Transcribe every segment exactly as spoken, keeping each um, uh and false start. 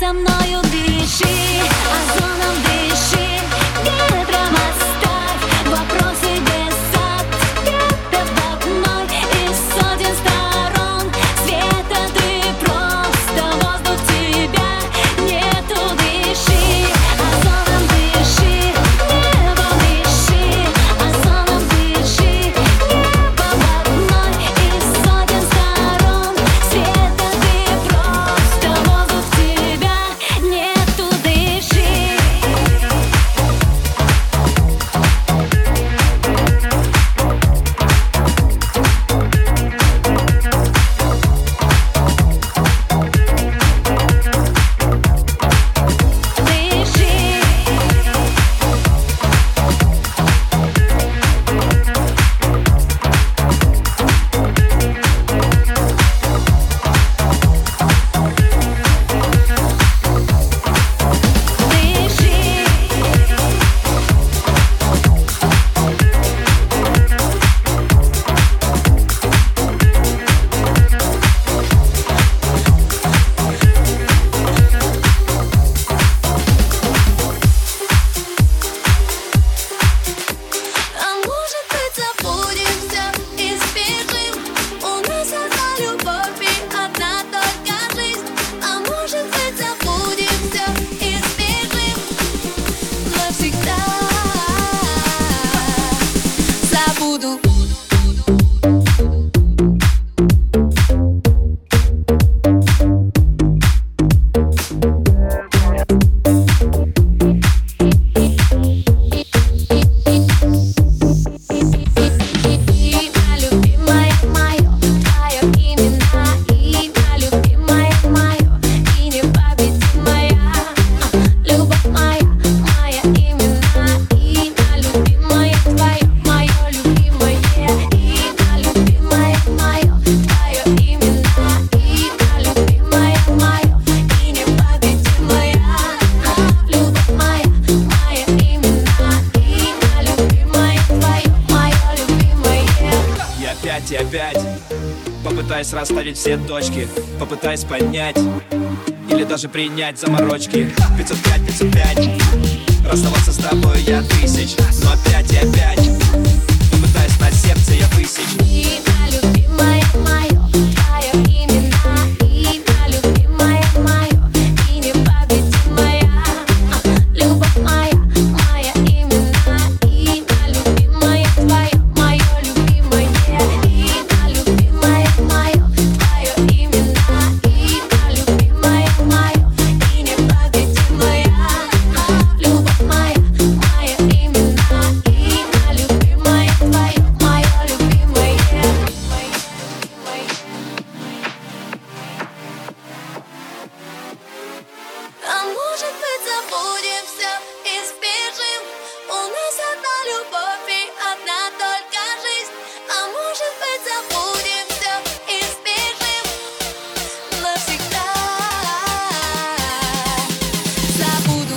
со мною дыши, озоном дыши, ветром оставь вопросы без ответов в одной из сотен сторон света. Ты просто воздух, тебя нету. Дыши, озоном дыши, небом дыши, озоном дыши, небом в одной из сотен сторон света. Ты просто воздух, тебя нету. Дыши. А может быть, забудем всё и сбежим? У нас одна любовь и одна только жизнь. А может быть, забудем всё и сбежим навсегда. Забуду. Имя любимое мое, твое именно. Имя любимое мое и непобедимая. Любовь моя, моя именно. Имя любимое твое, мое любимое. Имя любимое мое, твое именно. Имя любимое мое и непобедимая. Любовь моя, моя именно. Имя любимое твое, мое любимое. И опять, и опять попытаюсь расставить все точки, попытаюсь понять или даже принять заморочки. Пятьсот пять, пятьсот пять, расставаться с тобой я тысяч. Но опять и опять попытаюсь на сердце я высечь. Имя любимое мое, твое именно. Имя любимое мое и непобедимая. Любовь моя, моя именно. Имя любимое твое, мое любимое. Имя любимое мое, твое именно. Имя любимое мое и непобедимая. Любовь моя, моя именно. Имя любимое твое, мое любимое. А может быть, забудем всё и сбежим? У нас одна любовь и одна только жизнь. А может быть, забудем всё и сбежим навсегда. Забуду.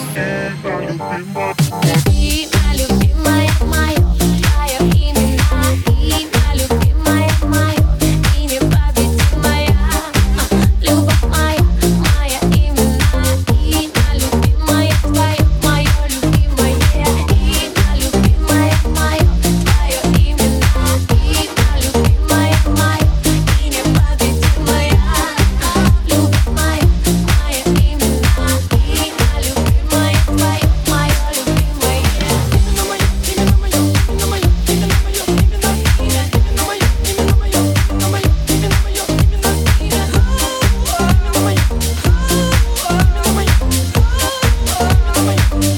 Имя любимое мое, твое именно. Имя любимое мое и непобедимая. Любовь моя, моя именно. Имя любимое твое, мое любимое. Имя любимое мое, твое именно. Имя любимое мое и непобедимая. Любовь моя, моя именно. Имя любимое твое, мое любимое. Именно мое, именно мое, именно мое, именно мое, именно имя, именно мое, именно мое, именно мое, именно мое, именно имя. Именно мое, именно мое, именно мое.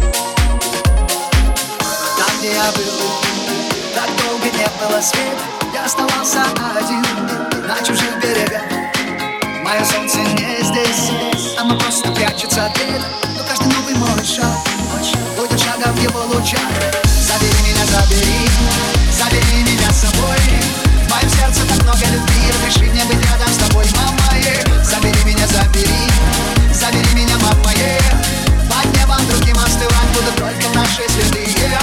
Там, где я был, так долго не было света. я оставался один на чужих берегах. Мое солнце не здесь, оно просто прячется от лета. Но каждый новый мой шаг будет шагом в его лучах. Забери меня, забери, забери меня с собой. В моем сердце так много любви, разреши мне быть рядом с тобой, мама. Забери меня, забери, забери меня, мама. Под небом другим остывать будут только наши следы.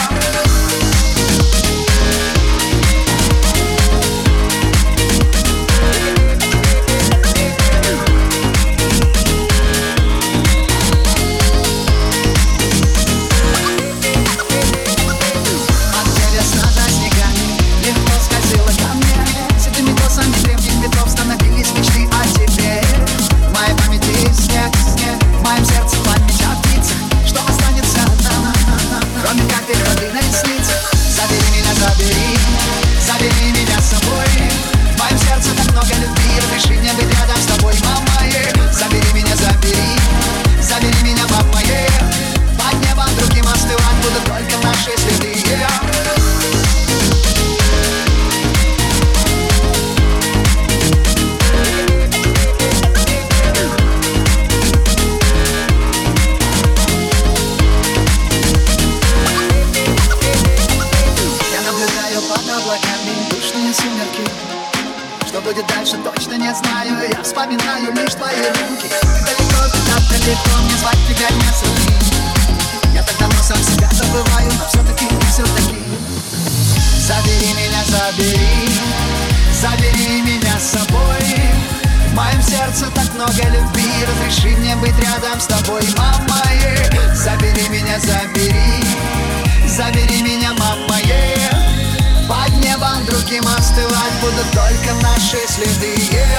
Что будет дальше, точно не знаю. Я вспоминаю лишь твои руки. Ты далеко, ты так далеко, мне звать тебя не сумею. Я так давно сам себя забываю, но все-таки, все-таки забери меня, забери, забери меня с собой. В моем сердце так много любви, разреши мне быть рядом с тобой, мама. Забери меня, забери, забери меня, мама. Под небом другим остывать будут только наши следы.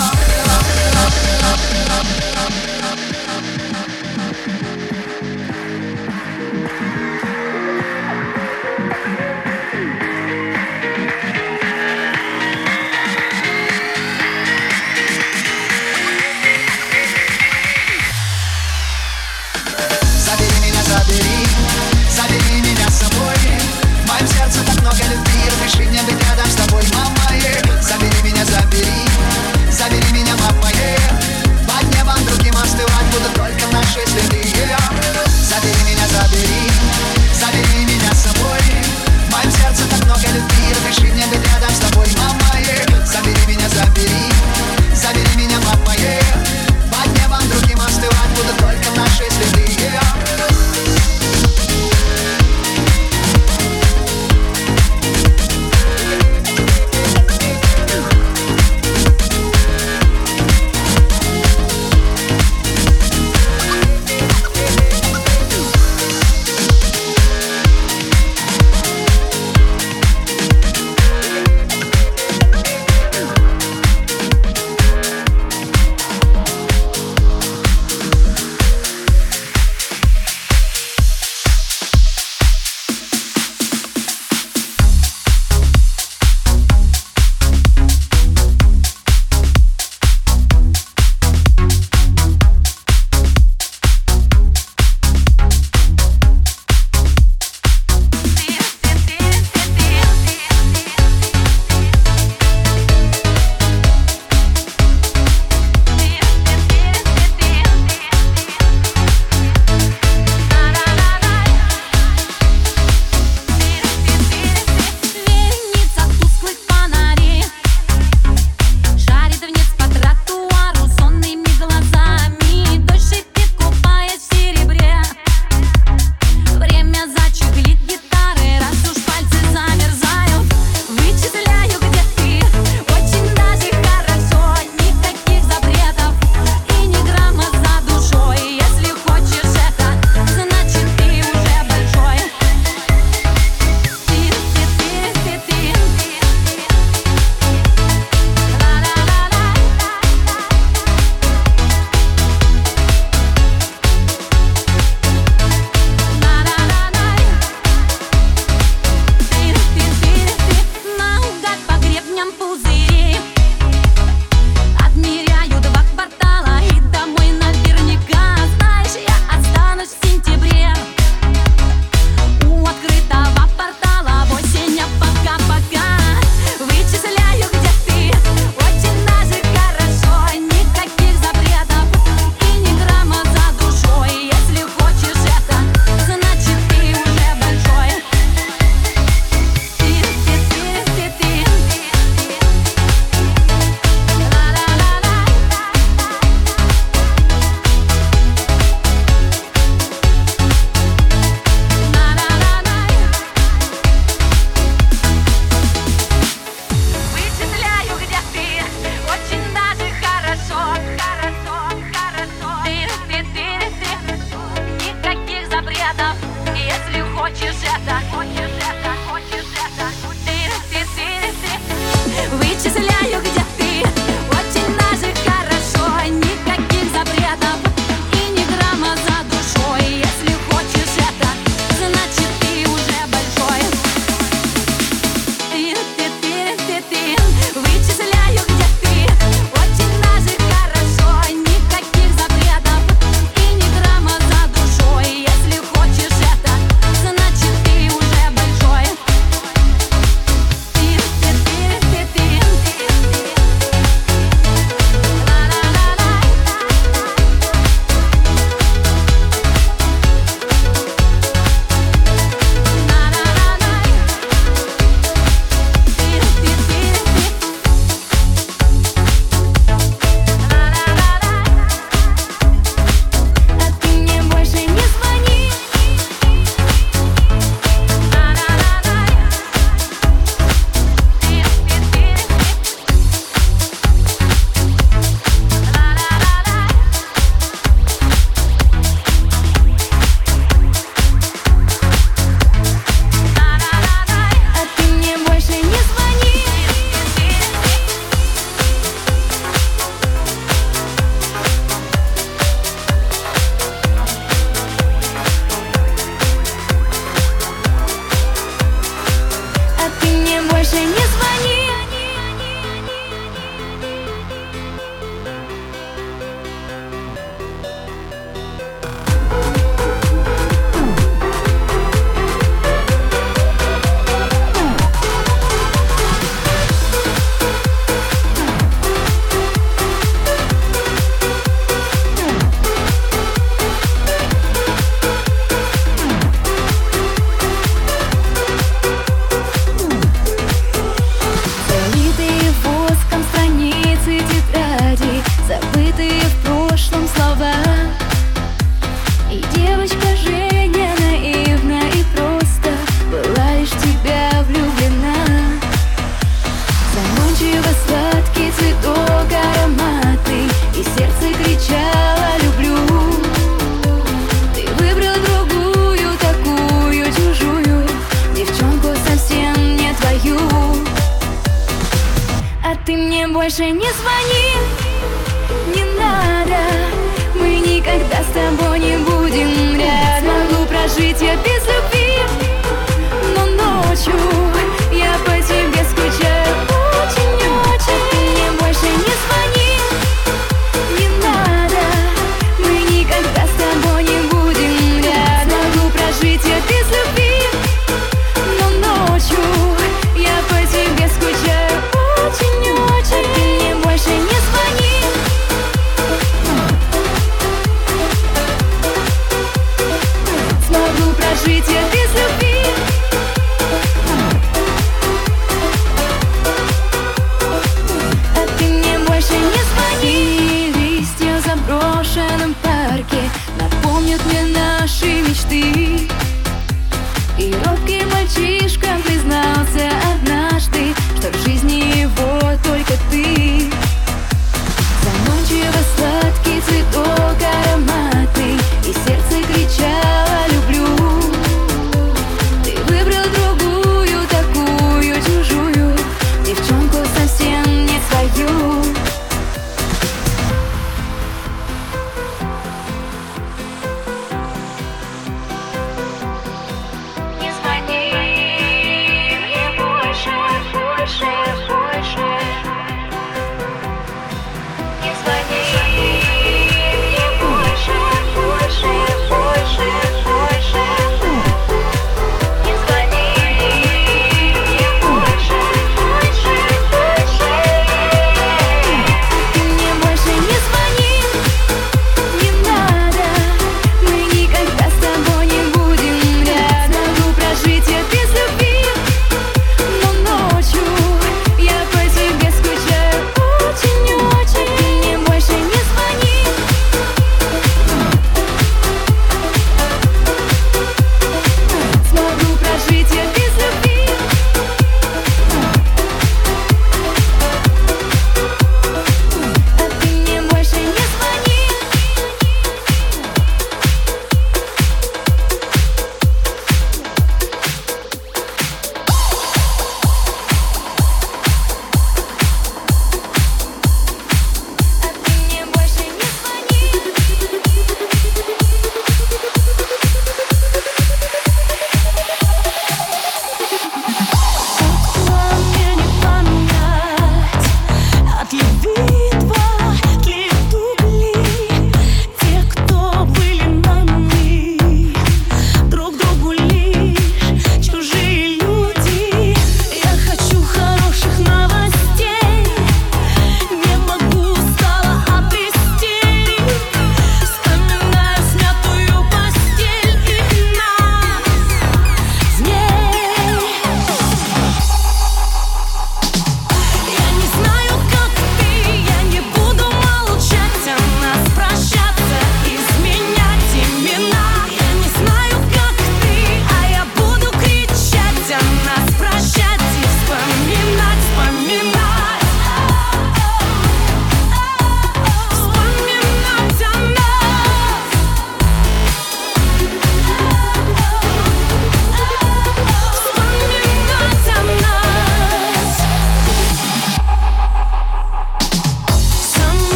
Забери меня, забери, забери меня с собой. В моем сердце так много любви, разреши мне быть рядом с тобой, мама. Забери меня, забери, забери меня, мама. Под небом больше не звони. Залитые воском страницы тетради, забытые в прошлом слова. И девочка Женя наивна и просто была лишь в тебя влюблена. Заманчиво сладкий цветок ароматный, и сердце кричало «люблю». Ты выбрал другую, такую чужую, девчонку совсем не твою. А ты мне больше не звони, не надо. Мы никогда с тобой не будем рядом. Смогу прожить я без любви, но ночью я по тебе скучаю очень-очень. А ты мне больше не звони, не надо. Мы никогда с тобой не будем рядом. Смогу прожить я без любви, но ночью я по тебе скучаю очень-очень. А ты мне больше не звони. Смогу прожить я без любви. А ты мне больше не звони. Листья в заброшенном парке напомнят мне наши мечты. И робкий мальчишка признался однажды, что в жизни его только ты. Заманчиво сладкий цветок ароматный, и сердце кричало «люблю». Ты выбрал другую, такую чужую, девчонку совсем не свою.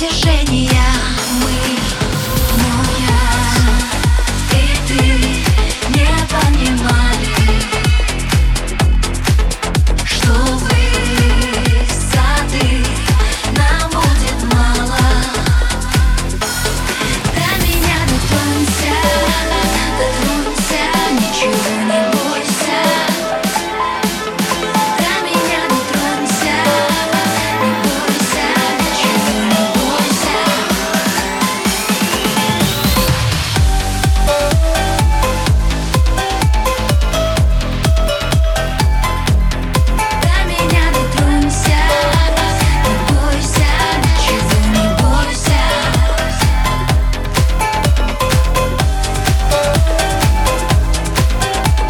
притяжения. Мы море, и ты не понимали, что высоты нам будет мало. До меня дотронься, дотронься, ничего не бойся. До меня дотронься, не бойся, ничего не бойся. До меня дотронься, не бойся, ничего не бойся. До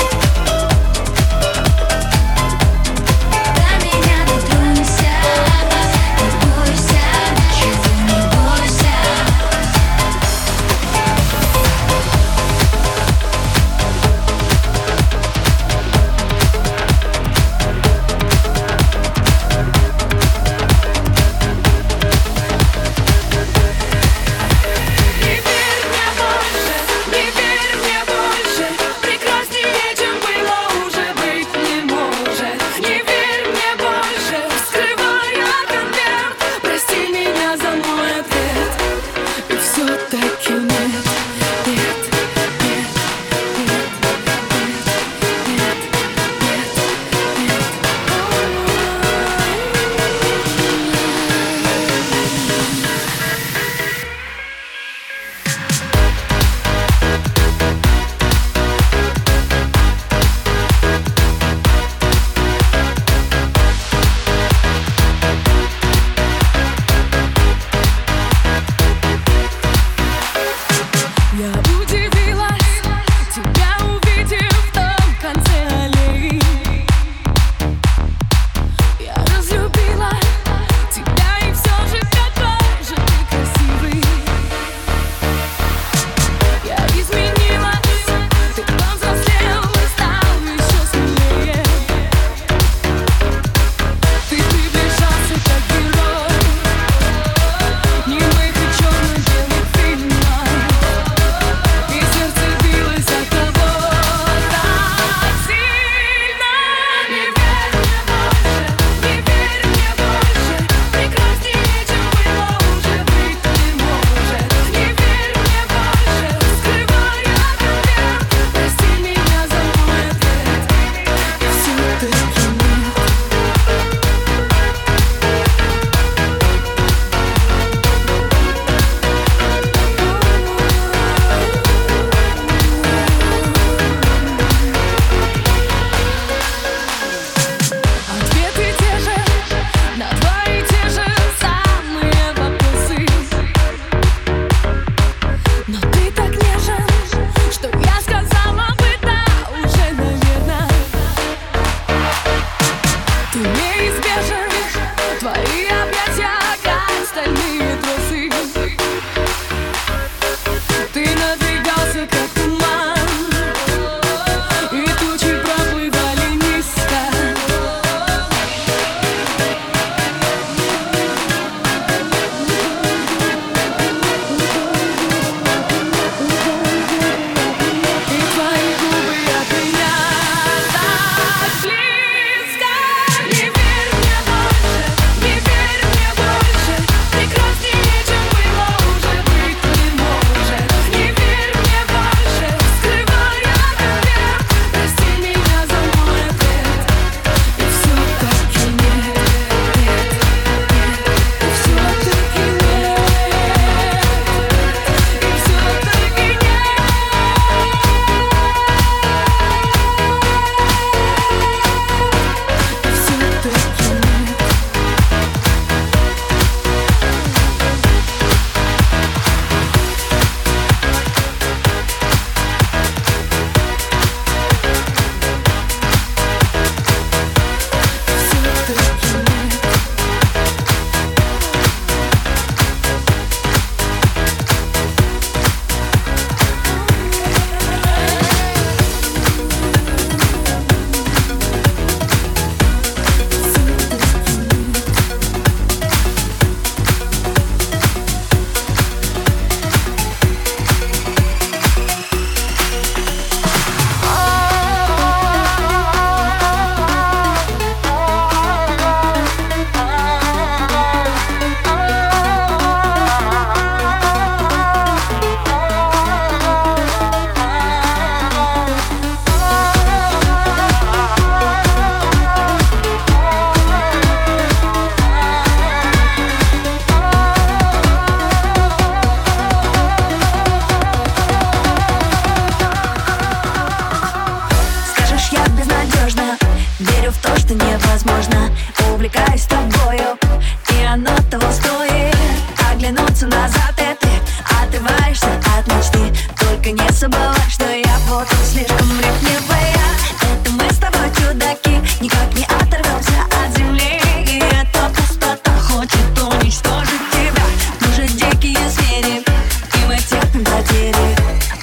невозможно. Увлекаюсь тобою, и оно того стоит. Оглянуться назад — и ты отрываешься от мечты. Только не забывай, что я вот слишком ревнивая. Это мы с тобой чудаки, никак не оторвемся от земли. И эта пустота хочет уничтожить тебя. Мы же дикие звери, и мы терпим потери.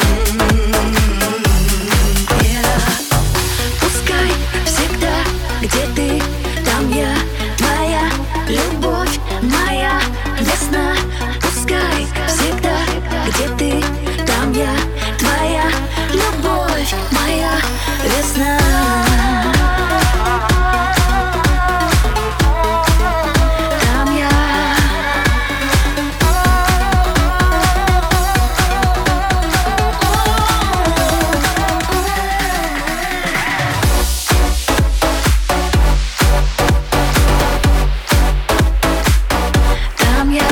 Пускай всегда, где ты, там я, твоя любовь, моя весна. Пускай всегда, где ты, там я, твоя любовь, моя весна. Там я. Там я.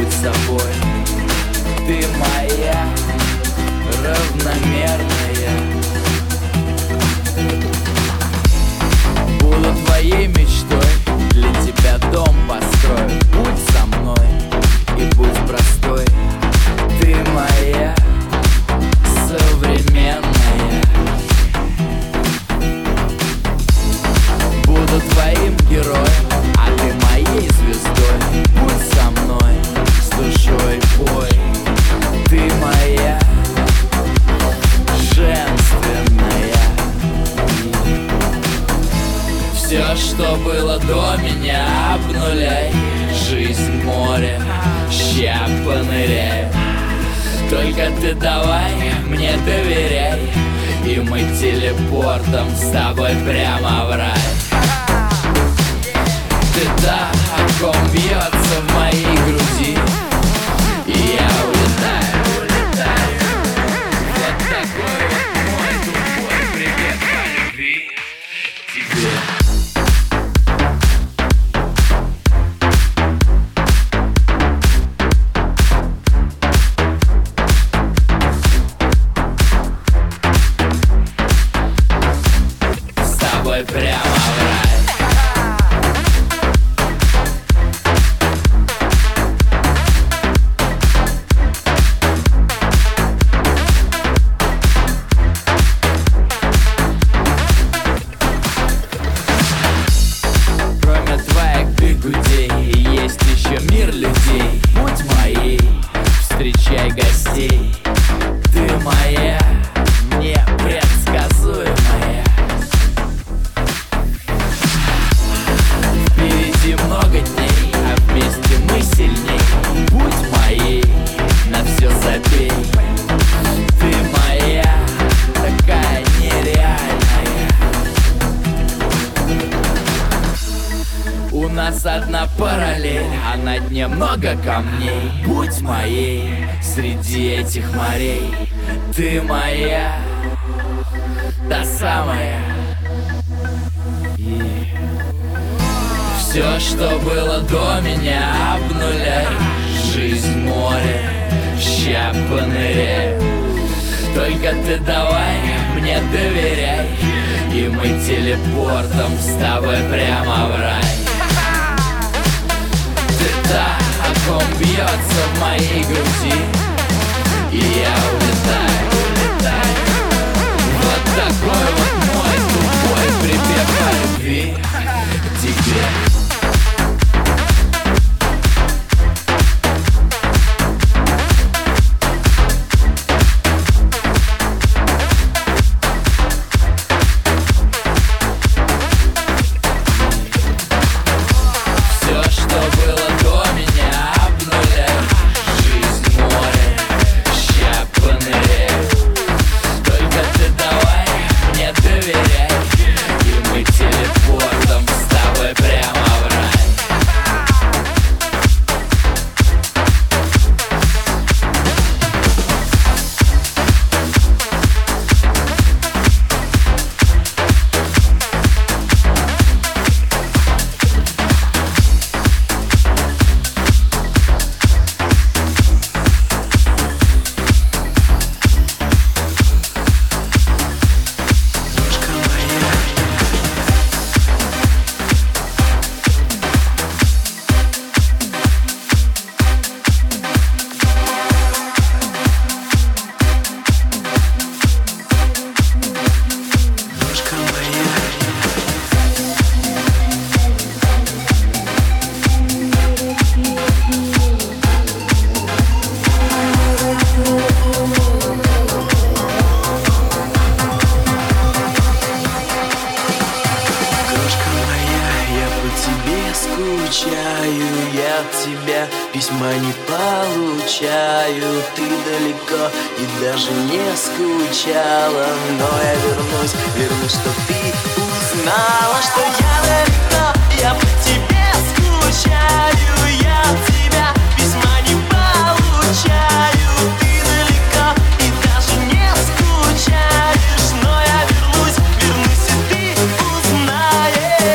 будь собой. Ты моя равномерная. Буду твоей мечтой, для тебя дом построю. Будь со мной и будь простой. Ты моя современная. Буду твоим героем, а ты моей звездой. Будь со мной, с душой пой. Ты моя женственная. Все, что было до меня, обнуляй. Жизнь море, ща поныряю. Только ты давай мне доверяй, и мы телепортом с тобой прямо в рай. Ты та, о ком бьется в моей груди, и я улетаю, улетаю. Вот такой вот мой тупой привет по любви тебе. Прямо в рай. Кроме твоих бегудей есть еще мир людей. Будь моей, встречай гостей. Ты моя непредсказуемая. Много дней, а вместе мы сильней. Будь моей, на все забей. Ты моя, такая нереальная. У нас одна параллель, а на дне много камней. Будь моей, среди этих морей. Ты моя, та самая. Все, что было до меня, обнуляй. Жизнь море, ща поныряю. Только ты давай мне доверяй, и мы телепортом с тобой прямо в рай. Ты та, о ком бьется в моей груди, и я улетаю, улетаю. Вот такой вот мой тупой припев по любви тебе. Письма не получаю, ты далеко и даже не скучала. Но я вернусь, вернусь, чтоб ты узнала, что я далеко, я по тебе скучаю. Я от тебя письма не получаю, ты далеко и даже не скучаешь. Но я вернусь, вернусь, и ты узнаешь.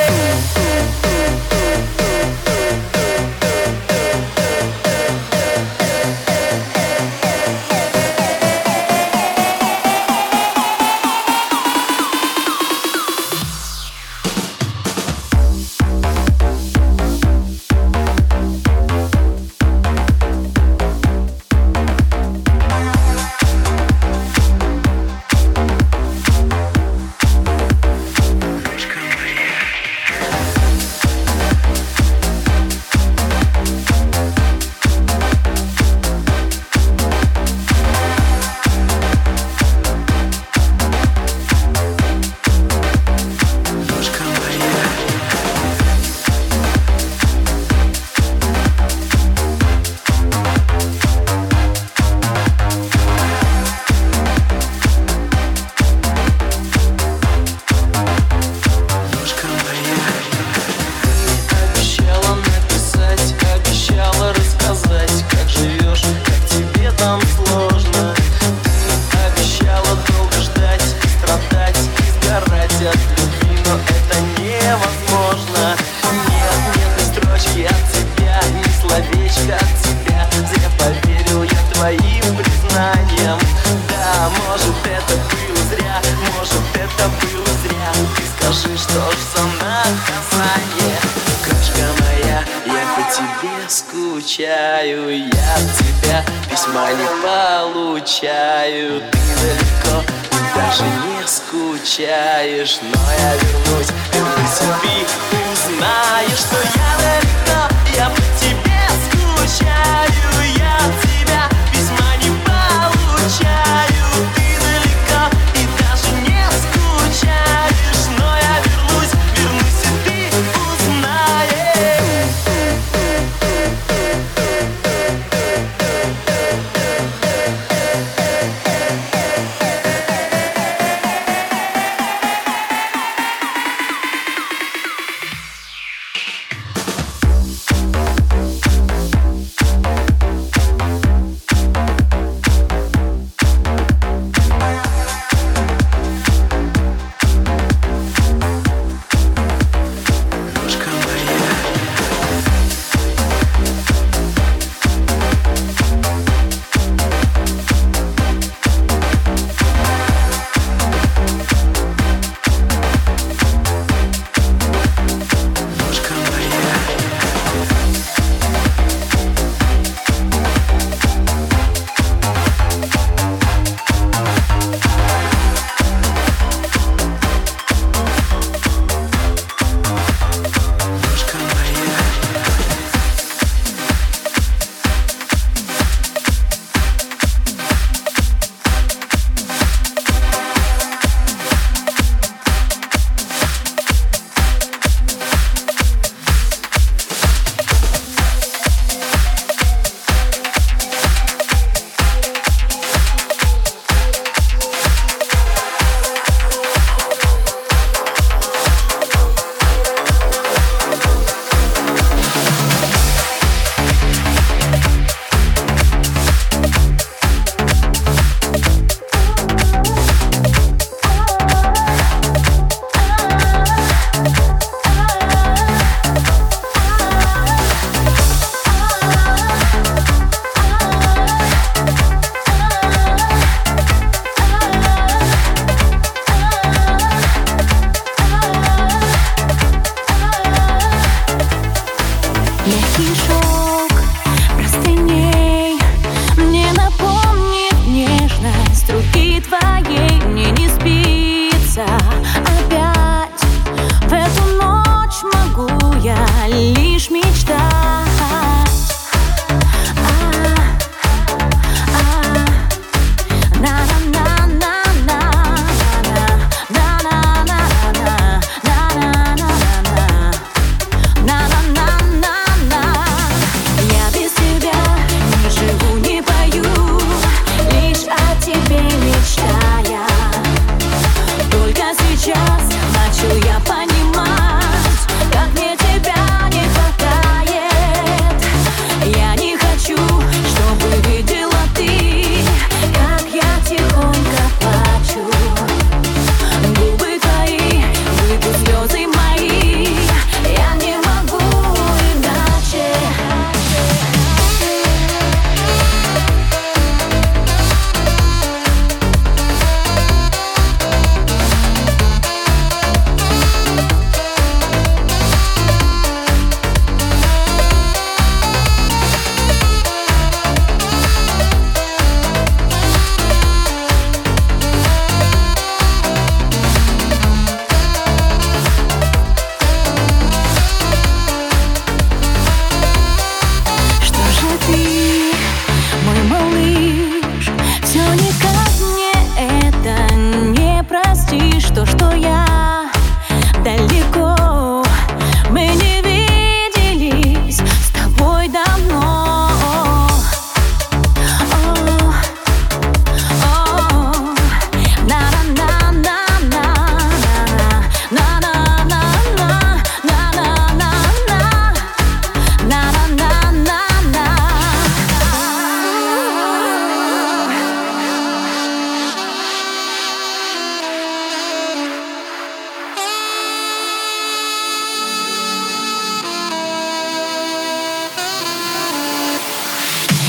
от тебя. Зря поверил я твоим признаниям. Да, может это было зря, может это было зря. Ты скажи, что ж за наказание? Крошка моя, я по тебе скучаю, я от тебя письма не получаю. Ты далеко, ты даже не скучаешь, но я вернусь, вернусь и ты узнаешь, что я далеко, я по тебе скучаю, я от тебя письма не получаю. Ты далеко и даже не скучаешь, но я вернусь, вернусь и ты узнаешь.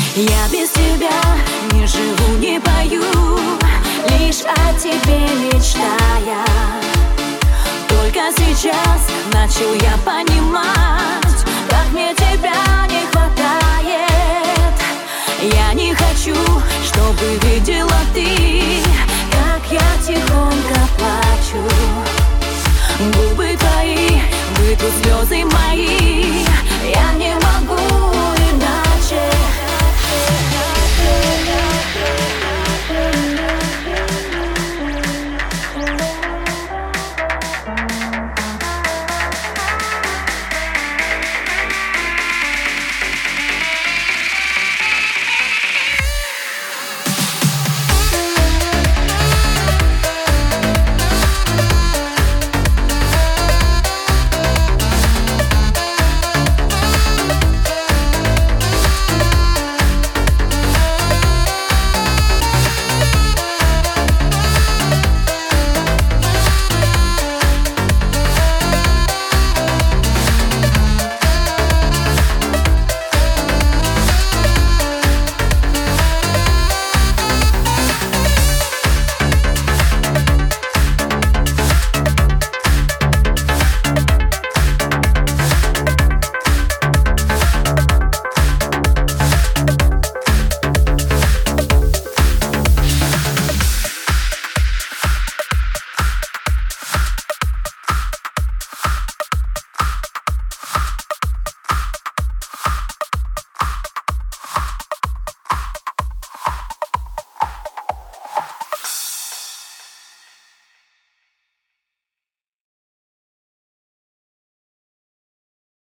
Я без тебя не живу, не пою, лишь о тебе мечтая. Только сейчас начал я понимать, как мне тебя не хватает. Я не хочу, чтобы видеть